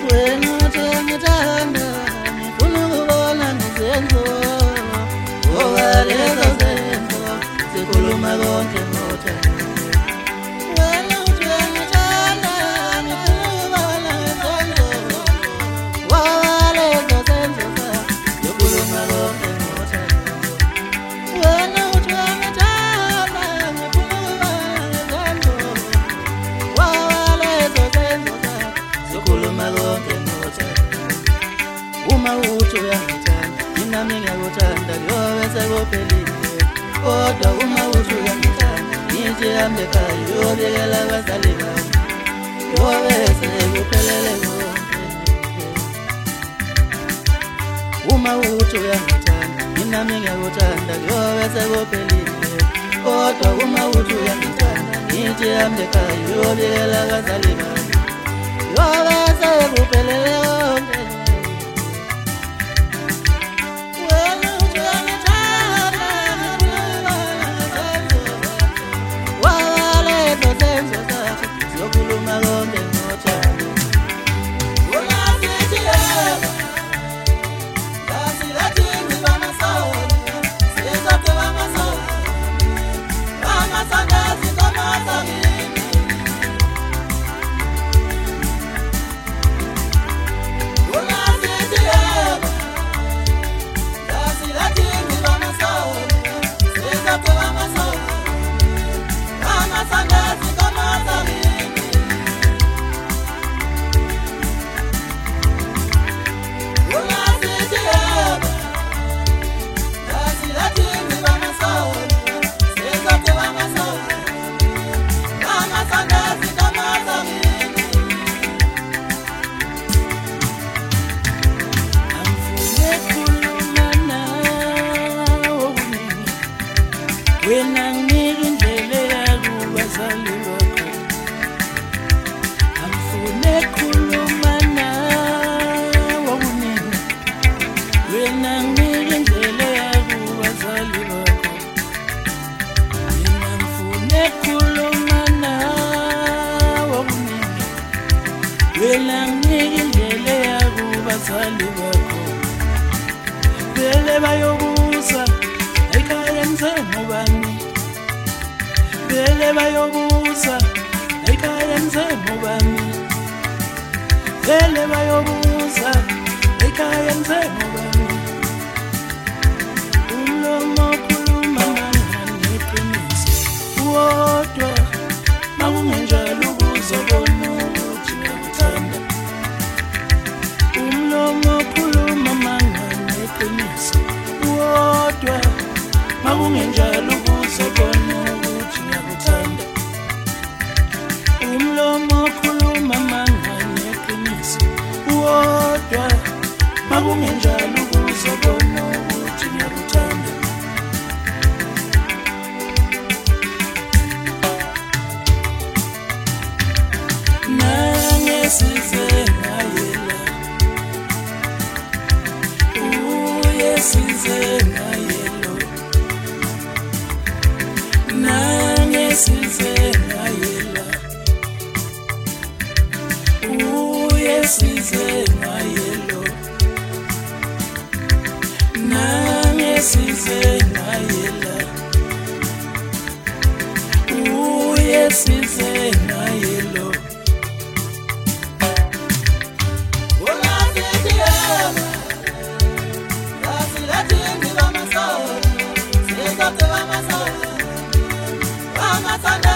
wena ngithanda ngifuna ukubona ngezenzo ngoba lezo zenzo zikhuluma konke ngothando. Wena ngithanda ngifuna ukubona ngezenzo ngoba lezo zenzo zikhuluma konke ngothando. Wena ngithanda ngifuna ukubona ngezenzo ngoba lezo zenzo zikhuluma konke ngothando. Uma uthi uyangithanda nami ngiyakuthanda kuyobe sekuphelile, kodwa uma uthi uyangithanda ngithi hambe ekhaya uyobikela abazali bami kuyobe sekuphelele konke. Uma uthi uyangithanda nami ngiyakuthanda kuyobe sekuphelile, kodwa uma uthi uyangithanda ngithi hambe ekhaya uyobikela abazali bami kuyobe sekuphelele konke. Wena ngikindlela kubazali bakho, angifune khuluma nawe okuningi. Wena ngikindlela kubazali bakho, mina ngifune khuluma nawe okuningi. Wena ngikindlela kubazali bakho, vele bayobuza ekhaya ngizengubani, vele bayobuza ekhaya ngizengubani, vele bayobuza ekhaya ngizengubani. Umlomo khuluma mangani iqiniso, kodwa makungenjalo uzobona ukuthi ngiyakuthanda. Umlomo khuluma mangani iqiniso, kodwa makungenjalo uzobona ukuthi ngiyakuthanda. Umlomo khuluma mangani eqiniso, kodwa makungenjalo uzobona ukuthi ngiyakuthanda. Nangesize ngayela, uyesize ngayelo, nangesize ngayela, uyesize ngayelo, nangesize ngayela, uyesize ngayelo. Vamos a